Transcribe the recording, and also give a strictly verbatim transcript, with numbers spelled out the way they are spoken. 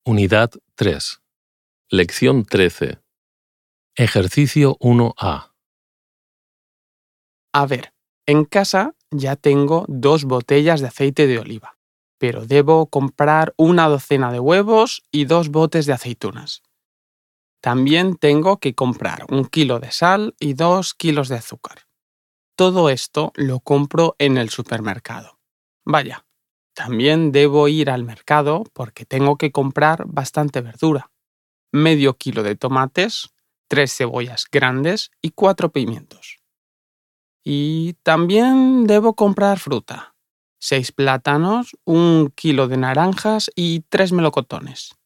Unidad tres. Lección trece. Ejercicio uno A. A ver, en casa ya tengo dos botellas de aceite de oliva, pero debo comprar una docena de huevos y dos botes de aceitunas. También tengo que comprar un kilo de sal y dos kilos de azúcar. Todo esto lo compro en el supermercado. Vaya, también debo ir al mercado porque tengo que comprar bastante verdura. Medio kilo de tomates, tres cebollas grandes y cuatro pimientos. Y también debo comprar fruta. Seis plátanos, un kilo de naranjas y tres melocotones.